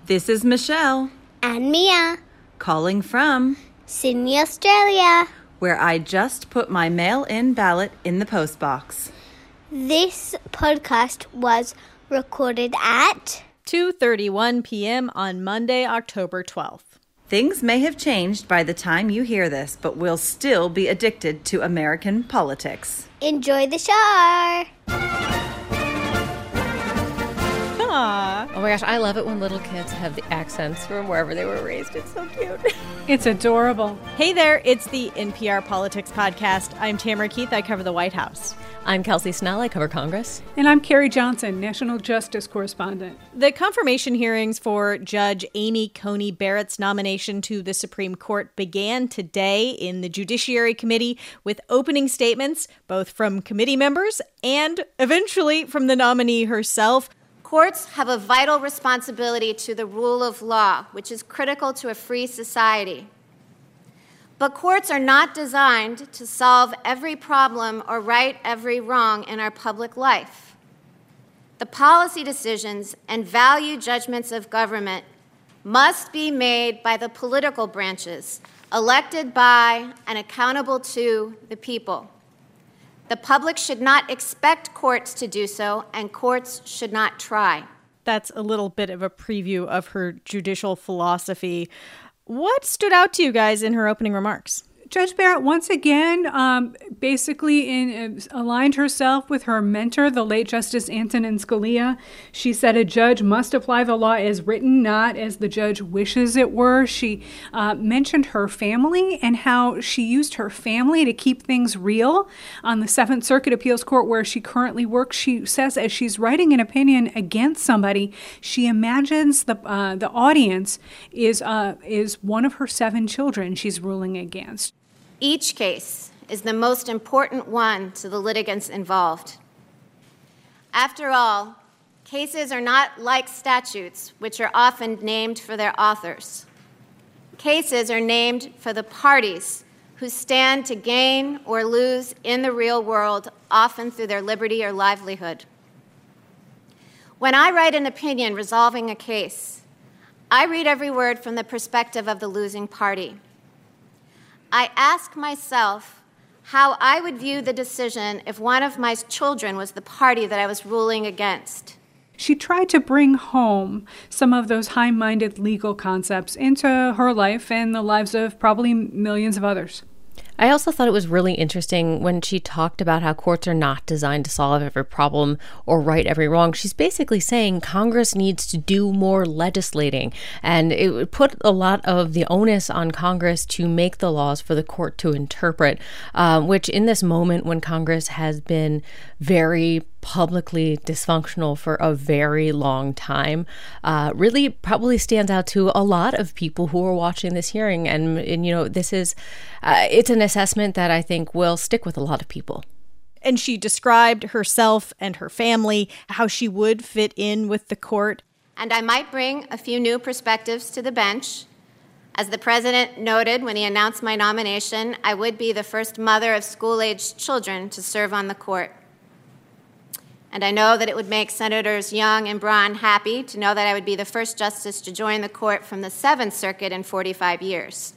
This is Michelle. And Mia. Calling from Sydney, Australia, where I just put my mail-in ballot in the postbox. This podcast was recorded at 2:31 p.m. on Monday, October 12th. Things may have changed by the time you hear this, but we'll still be addicted to American politics. Enjoy the show! Oh my gosh, I love it when little kids have the accents from wherever they were raised. It's so cute. It's adorable. Hey there, it's the NPR Politics Podcast. I'm Tamara Keith. I cover the White House. I'm Kelsey Snell. I cover Congress. And I'm Carrie Johnson, National Justice Correspondent. The confirmation hearings for Judge Amy Coney Barrett's nomination to the Supreme Court began today in the Judiciary Committee with opening statements, both from committee members and eventually from the nominee herself. Courts have a vital responsibility to the rule of law, which is critical to a free society. But courts are not designed to solve every problem or right every wrong in our public life. The policy decisions and value judgments of government must be made by the political branches, elected by and accountable to the people. The public should not expect courts to do so, and courts should not try. That's a little bit of a preview of her judicial philosophy. What stood out to you guys in her opening remarks? Judge Barrett once again basically aligned herself with her mentor, the late Justice Antonin Scalia. She said a judge must apply the law as written, not as the judge wishes it were. She mentioned her family and how she used her family to keep things real. On the Seventh Circuit Appeals Court, where she currently works, she says as she's writing an opinion against somebody, she imagines the audience is one of her 7 children she's ruling against. Each case is the most important one to the litigants involved. After all, cases are not like statutes, which are often named for their authors. Cases are named for the parties who stand to gain or lose in the real world, often through their liberty or livelihood. When I write an opinion resolving a case, I read every word from the perspective of the losing party. I ask myself how I would view the decision if one of my children was the party that I was ruling against. She tried to bring home some of those high-minded legal concepts into her life and the lives of probably millions of others. I also thought it was really interesting when she talked about how courts are not designed to solve every problem or right every wrong. She's basically saying Congress needs to do more legislating, and it would put a lot of the onus on Congress to make the laws for the court to interpret, which in this moment when Congress has been very publicly dysfunctional for a very long time, really probably stands out to a lot of people who are watching this hearing. And you know, this is, it's an assessment that I think will stick with a lot of people. And she described herself and her family, how she would fit in with the court. And I might bring a few new perspectives to the bench. As the president noted when he announced my nomination, I would be the first mother of school-aged children to serve on the court. And I know that it would make Senators Young and Braun happy to know that I would be the first justice to join the court from the Seventh Circuit in 45 years.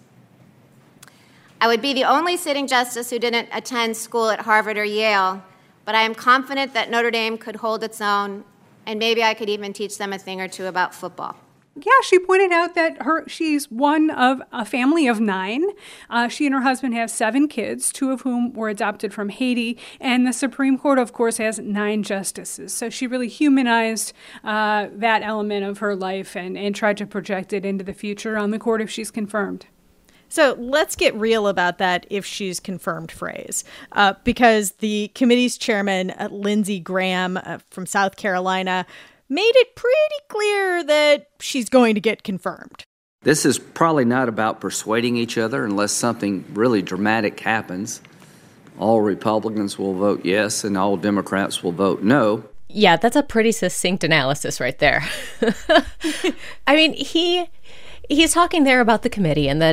I would be the only sitting justice who didn't attend school at Harvard or Yale, but I am confident that Notre Dame could hold its own, and maybe I could even teach them a thing or two about football. Yeah, she pointed out that she's one of a family of 9. She and her husband have 7 kids, 2 of whom were adopted from Haiti. And the Supreme Court, of course, has 9 justices. So she really humanized that element of her life and tried to project it into the future on the court if she's confirmed. So let's get real about that if she's confirmed phrase, because the committee's chairman, Lindsey Graham from South Carolina, made it pretty clear that she's going to get confirmed. This is probably not about persuading each other unless something really dramatic happens. All Republicans will vote yes and all Democrats will vote no. Yeah, that's a pretty succinct analysis right there. I mean, he's talking there about the committee and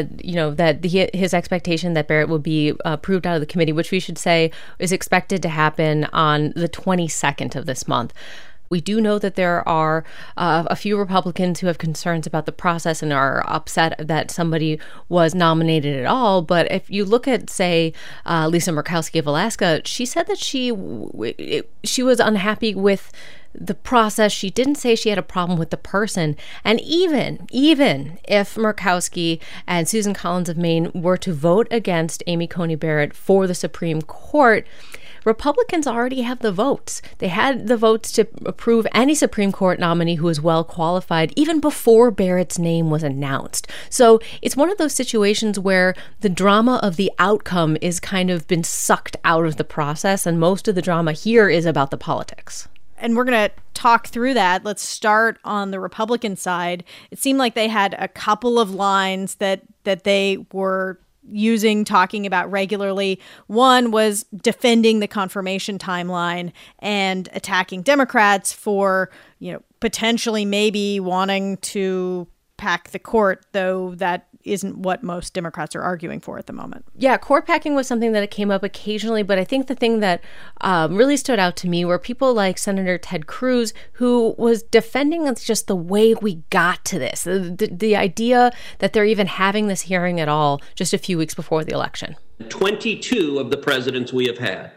his expectation that Barrett would be approved out of the committee, which we should say is expected to happen on the 22nd of this month. We do know that there are a few Republicans who have concerns about the process and are upset that somebody was nominated at all. But if you look at, say, Lisa Murkowski of Alaska, she said that she was unhappy with the process. She didn't say she had a problem with the person. And even if Murkowski and Susan Collins of Maine were to vote against Amy Coney Barrett for the Supreme Court, Republicans already have the votes. They had the votes to approve any Supreme Court nominee who is well qualified even before Barrett's name was announced. So it's one of those situations where the drama of the outcome is kind of been sucked out of the process, and most of the drama here is about the politics. And we're going to talk through that. Let's start on the Republican side. It seemed like they had a couple of lines that they were talking about regularly. One was defending the confirmation timeline and attacking Democrats for, potentially maybe wanting to pack the court, though that isn't what most Democrats are arguing for at the moment. Yeah, court packing was something that came up occasionally, but I think the thing that really stood out to me were people like Senator Ted Cruz, who was defending just the way we got to this, the idea that they're even having this hearing at all just a few weeks before the election. 22 of the presidents we have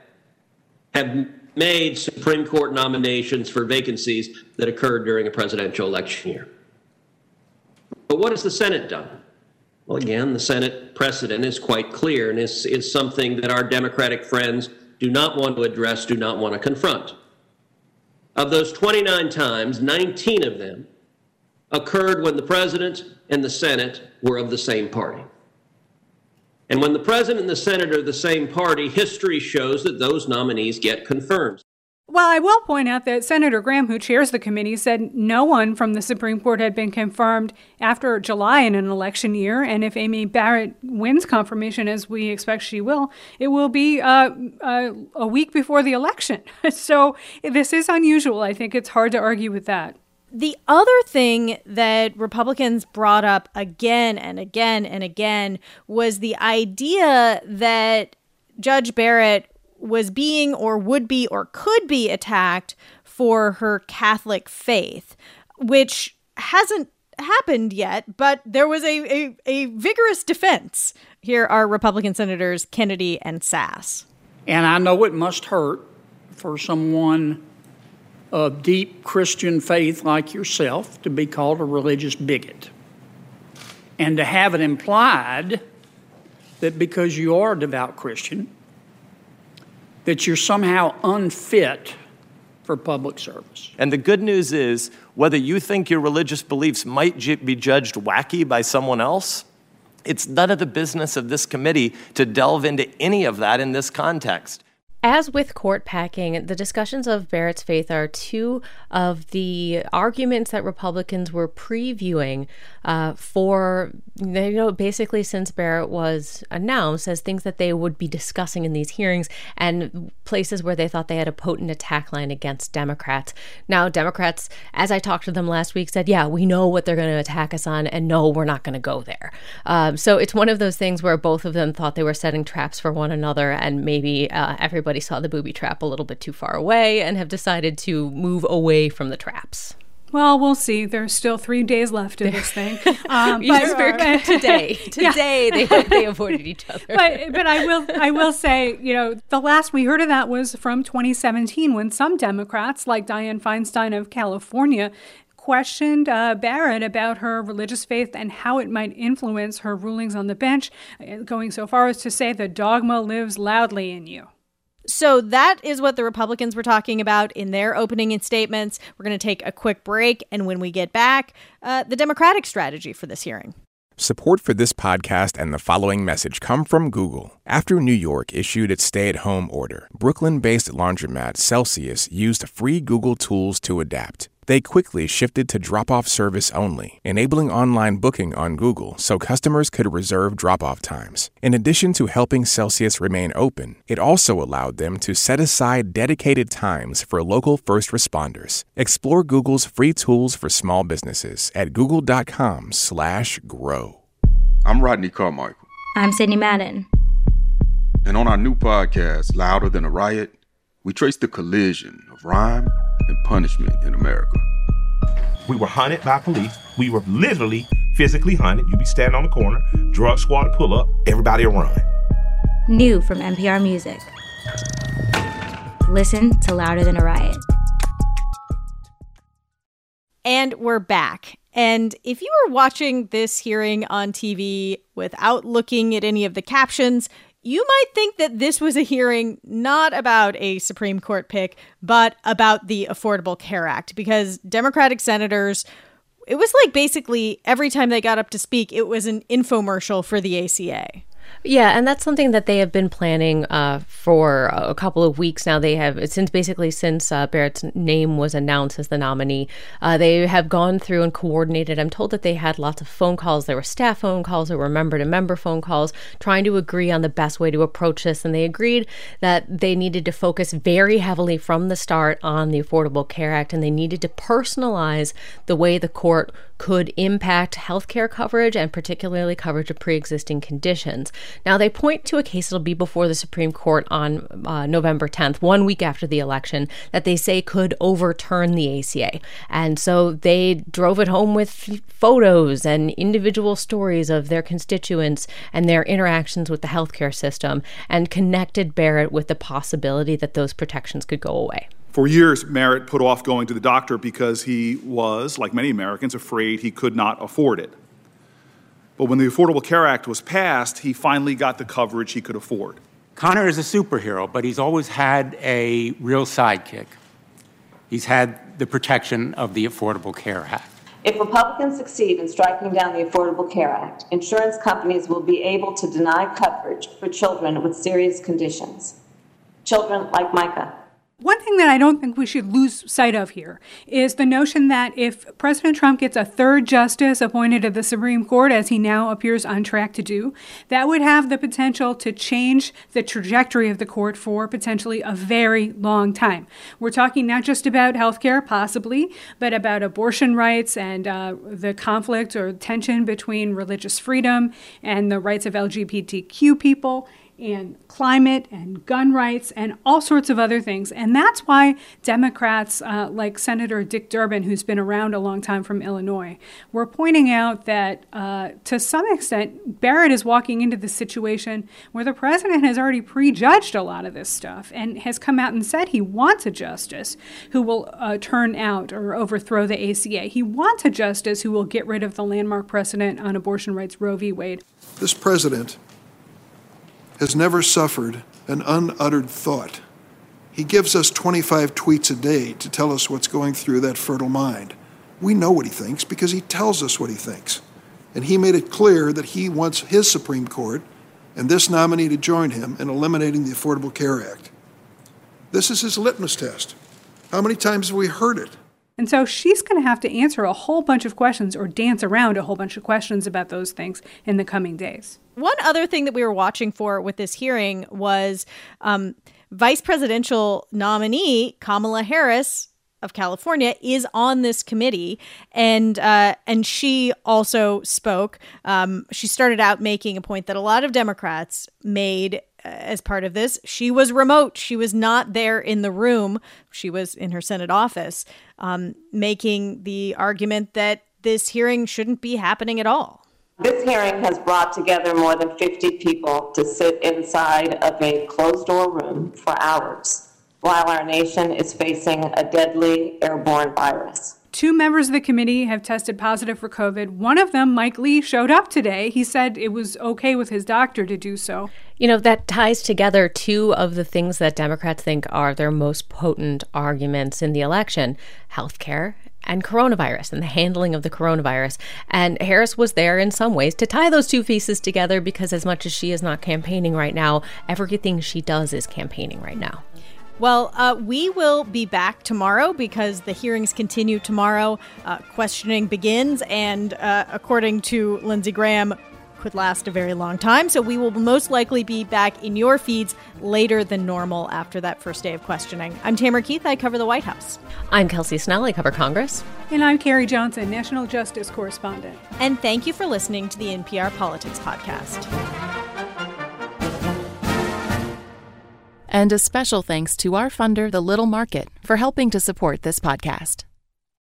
made Supreme Court nominations for vacancies that occurred during a presidential election year. But what has the Senate done? Well, again, the Senate precedent is quite clear and is something that our Democratic friends do not want to address, do not want to confront. Of those 29 times, 19 of them occurred when the president and the Senate were of the same party. And when the president and the Senate are the same party, history shows that those nominees get confirmed. Well, I will point out that Senator Graham, who chairs the committee, said no one from the Supreme Court had been confirmed after July in an election year. And if Amy Barrett wins confirmation, as we expect she will, it will be a week before the election. So this is unusual. I think it's hard to argue with that. The other thing that Republicans brought up again and again and again was the idea that Judge Barrett was being or would be or could be attacked for her Catholic faith, which hasn't happened yet, but there was a vigorous defense. Here are Republican Senators Kennedy and Sass. And I know it must hurt for someone of deep Christian faith like yourself to be called a religious bigot. And to have it implied that because you are a devout Christian, that you're somehow unfit for public service. And the good news is, whether you think your religious beliefs might be judged wacky by someone else, it's none of the business of this committee to delve into any of that in this context. As with court packing, the discussions of Barrett's faith are two of the arguments that Republicans were previewing for, basically since Barrett was announced as things that they would be discussing in these hearings and places where they thought they had a potent attack line against Democrats. Now, Democrats, as I talked to them last week, said, yeah, we know what they're going to attack us on, and no, we're not going to go there. So it's one of those things where both of them thought they were setting traps for one another, and maybe everybody saw the booby trap a little bit too far away and have decided to move away from the traps. Well, we'll see. There's still 3 days left of this thing. Today, they avoided each other. But I will say, the last we heard of that was from 2017 when some Democrats, like Dianne Feinstein of California, questioned Barrett about her religious faith and how it might influence her rulings on the bench, going so far as to say the dogma lives loudly in you. So that is what the Republicans were talking about in their opening statements. We're going to take a quick break, and when we get back, the Democratic strategy for this hearing. Support for this podcast and the following message come from Google. After New York issued its stay-at-home order, Brooklyn-based laundromat Celsius used free Google tools to adapt. They quickly shifted to drop-off service only, enabling online booking on Google so customers could reserve drop-off times. In addition to helping Celsius remain open, it also allowed them to set aside dedicated times for local first responders. Explore Google's free tools for small businesses at google.com/grow. I'm Rodney Carmichael. I'm Sydney Madden. And on our new podcast, Louder Than a Riot, We trace the collision of rhyme and punishment in America. We were hunted by police. We were literally physically hunted. You'd be standing on the corner, drug squad would pull up, everybody would run. New from NPR Music. Listen to Louder Than a Riot. And we're back. And if you were watching this hearing on TV without looking at any of the captions, you might think that this was a hearing not about a Supreme Court pick, but about the Affordable Care Act, because Democratic senators, it was like basically every time they got up to speak, it was an infomercial for the ACA. Yeah, and that's something that they have been planning for a couple of weeks now. They have, since Barrett's name was announced as the nominee, they have gone through and coordinated. I'm told that they had lots of phone calls. There were staff phone calls, there were member-to-member phone calls, trying to agree on the best way to approach this. And they agreed that they needed to focus very heavily from the start on the Affordable Care Act, and they needed to personalize the way the court could impact healthcare coverage and particularly coverage of pre-existing conditions. Now, they point to a case that'll be before the Supreme Court on November 10th, 1 week after the election, that they say could overturn the ACA. And so they drove it home with photos and individual stories of their constituents and their interactions with the healthcare system, and connected Barrett with the possibility that those protections could go away. For years, Barrett put off going to the doctor because he was, like many Americans, afraid he could not afford it. But when the Affordable Care Act was passed, he finally got the coverage he could afford. Connor is a superhero, but he's always had a real sidekick. He's had the protection of the Affordable Care Act. If Republicans succeed in striking down the Affordable Care Act, insurance companies will be able to deny coverage for children with serious conditions. Children like Micah. One thing that I don't think we should lose sight of here is the notion that if President Trump gets a third justice appointed to the Supreme Court, as he now appears on track to do, that would have the potential to change the trajectory of the court for potentially a very long time. We're talking not just about healthcare, possibly, but about abortion rights and the conflict or tension between religious freedom and the rights of LGBTQ people, and climate and gun rights and all sorts of other things. And that's why Democrats like Senator Dick Durbin, who's been around a long time from Illinois, were pointing out that to some extent, Barrett is walking into this situation where the president has already prejudged a lot of this stuff and has come out and said he wants a justice who will turn out or overthrow the ACA. He wants a justice who will get rid of the landmark precedent on abortion rights, Roe v. Wade. This president has never suffered an unuttered thought. He gives us 25 tweets a day to tell us what's going through that fertile mind. We know what he thinks because he tells us what he thinks. And he made it clear that he wants his Supreme Court and this nominee to join him in eliminating the Affordable Care Act. This is his litmus test. How many times have we heard it? And so she's going to have to answer a whole bunch of questions or dance around a whole bunch of questions about those things in the coming days. One other thing that we were watching for with this hearing was vice presidential nominee Kamala Harris of California is on this committee, and she also spoke. She started out making a point that a lot of Democrats made as part of this. She was remote. She was not there in the room. She was in her Senate office, making the argument that this hearing shouldn't be happening at all. This hearing has brought together more than 50 people to sit inside of a closed-door room for hours while our nation is facing a deadly airborne virus. 2 members of the committee have tested positive for COVID. One of them, Mike Lee, showed up today. He said it was okay with his doctor to do so. You know, that ties together 2 of the things that Democrats think are their most potent arguments in the election: healthcare and coronavirus and the handling of the coronavirus. And Harris was there in some ways to tie those 2 pieces together, because as much as she is not campaigning right now, everything she does is campaigning right now. Well, we will be back tomorrow because the hearings continue tomorrow. Questioning begins, and according to Lindsey Graham, could last a very long time. So we will most likely be back in your feeds later than normal after that first day of questioning. I'm Tamara Keith. I cover the White House. I'm Kelsey Snell. I cover Congress. And I'm Carrie Johnson, National Justice Correspondent. And thank you for listening to the NPR Politics Podcast. And a special thanks to our funder, The Little Market, for helping to support this podcast.